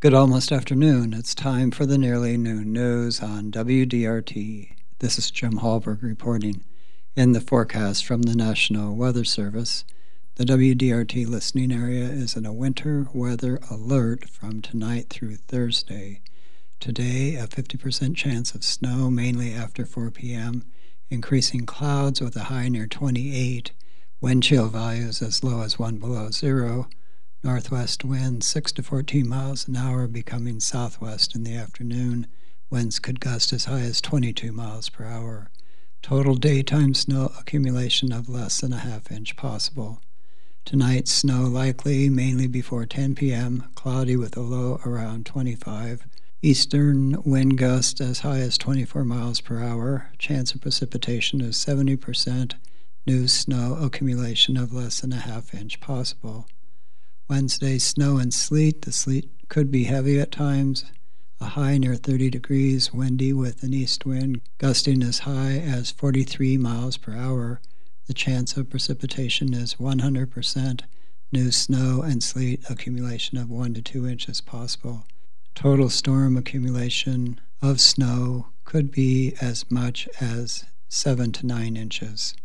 Good almost afternoon. It's time for the nearly noon news on WDRT. This is Jim Hallberg reporting. In the forecast from the National Weather Service, the WDRT listening area is in a winter weather alert from tonight through Thursday. Today, a 50% chance of snow, mainly after 4 p.m., increasing clouds with a high near 28, wind chill values as low as 1 below zero, northwest winds 6 to 14 miles an hour, becoming southwest in the afternoon. Winds could gust as high as 22 miles per hour. Total daytime snow accumulation of less than a half-inch possible. Tonight, snow likely mainly before 10 p.m., cloudy with a low around 25. Eastern wind gusts as high as 24 miles per hour. Chance of precipitation is 70%. New snow accumulation of less than a half-inch possible. Wednesday, snow and sleet. The sleet could be heavy at times. A high near 30 degrees, windy with an east wind, gusting as high as 43 miles per hour. The chance of precipitation is 100%. New snow and sleet accumulation of 1 to 2 inches possible. Total storm accumulation of snow could be as much as 7 to 9 inches.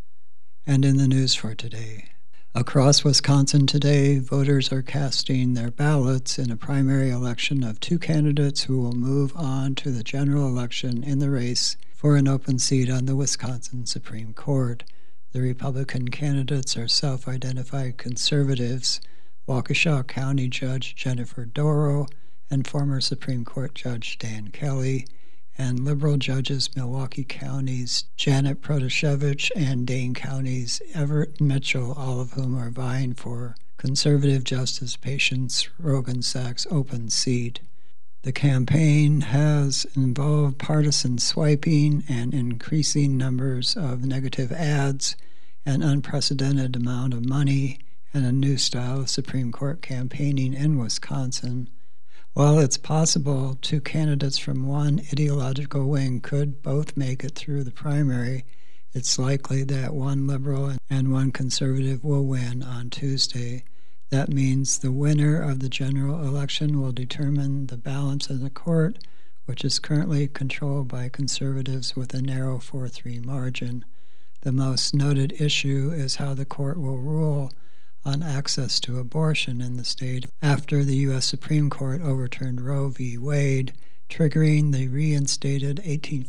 And in the news for today. Across Wisconsin today, voters are casting their ballots in a primary election of two candidates who will move on to the general election in the race for an open seat on the Wisconsin Supreme Court. The Republican candidates are self-identified conservatives, Waukesha County Judge Jennifer Dorow and former Supreme Court Judge Dan Kelly, and liberal judges Milwaukee County's Janet Protasiewicz and Dane County's Everett Mitchell, all of whom are vying for conservative Justice Patience Roggensack's open seat. The campaign has involved partisan swiping and increasing numbers of negative ads, an unprecedented amount of money, and a new style of Supreme Court campaigning in Wisconsin. While it's possible two candidates from one ideological wing could both make it through the primary, it's likely that one liberal and one conservative will win on Tuesday. That means the winner of the general election will determine the balance of the court, which is currently controlled by conservatives with a narrow 4-3 margin. The most noted issue is how the court will rule on access to abortion in the state after the U.S. Supreme Court overturned Roe v. Wade, triggering the reinstated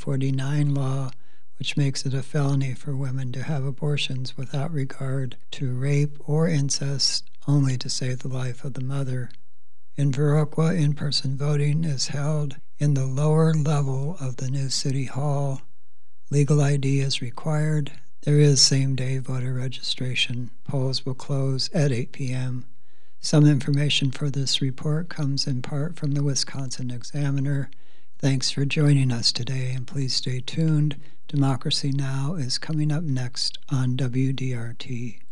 1849 law, which makes it a felony for women to have abortions without regard to rape or incest, only to save the life of the mother. In Viroqua, in-person voting is held in the lower level of the new city hall. Legal ID is required. There is same-day voter registration. Polls will close at 8 p.m. Some information for this report comes in part from the Wisconsin Examiner. Thanks for joining us today, and please stay tuned. Democracy Now! Is coming up next on WDRT.